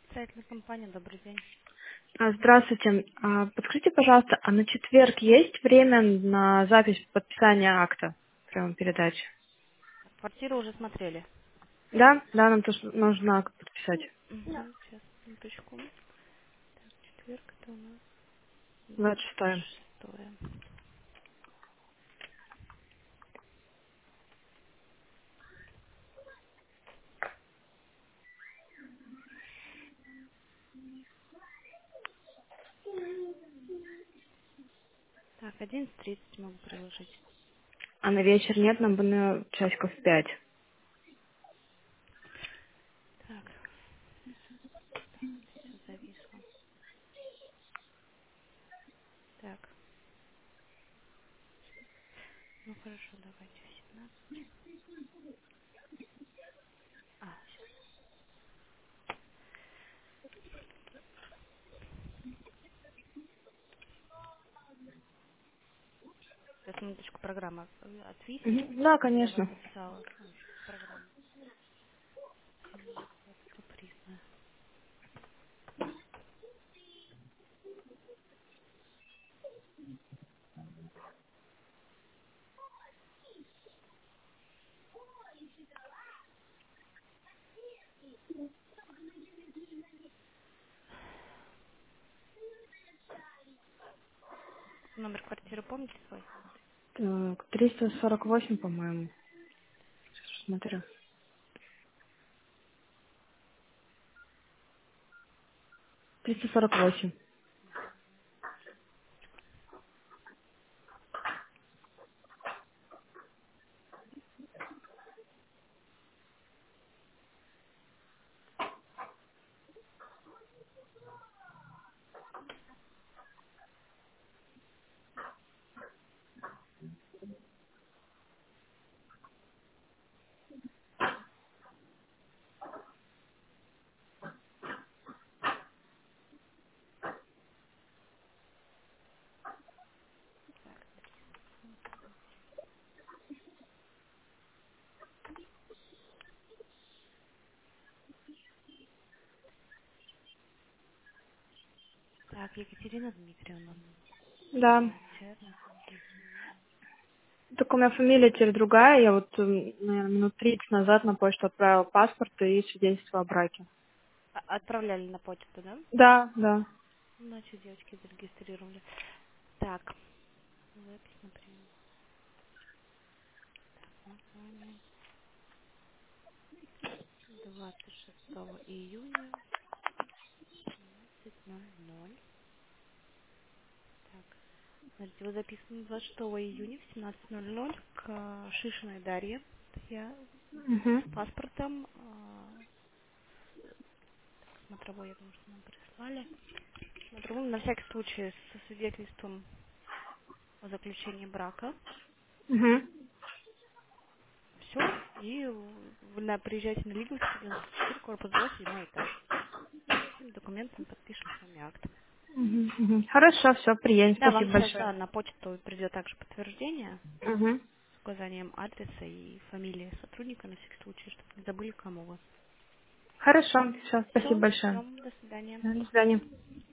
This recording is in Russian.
Строительная компания, добрый день. Здравствуйте. Подскажите, пожалуйста, а на четверг есть время на запись подписания акта прямо передачи? Квартиру уже смотрели. Да, да, нам тоже нужно акт подписать. Угу, сейчас, минуточку. Четверг это у нас 26. 26. Так, 11:30 могу приложить. А на вечер нет, нам бы на часиков в 5. Так, все зависло. Так, ну хорошо, давайте в 17. Сейчас. Сейчас, минуточку, программа отвиснет. Да, Я вас конечно. записала. Ой, программа. Сильно какая-то капризная. Номер квартиры помните свой? Так, 348, по-моему. Сейчас смотрю. 348. Так, Екатерина Дмитриевна. Да. Черных. Только у меня фамилия теперь другая. Я вот, наверное, минут 30 назад на почту отправила паспорт и свидетельство о браке. Отправляли на почту, да? Да, да. Значит, девочки зарегистрировали. Так, запись, например. Название. 26 июня, 17:00. Так, смотрите, вы записаны 26 июня в 17:00 к Шишиной Дарье. Это я Угу. с паспортом. Смотровой, я думаю, что нам прислали. Смотровой, на всякий случай, со свидетельством о заключении брака. Угу. Все. И вы приезжаете на Лиговский, 94, корпус 2, 7 этаж. Всеми документами подпишем с вами акт. Мгм, мгм. Хорошо, все, приедем. Да, вам Спасибо сейчас, большое. да, на почту придет также подтверждение Угу. с указанием адреса и фамилии сотрудника, на всякий случай, чтобы не забыли, кому вы. Хорошо, все, спасибо Все, большое. ждем, до свидания. До свидания.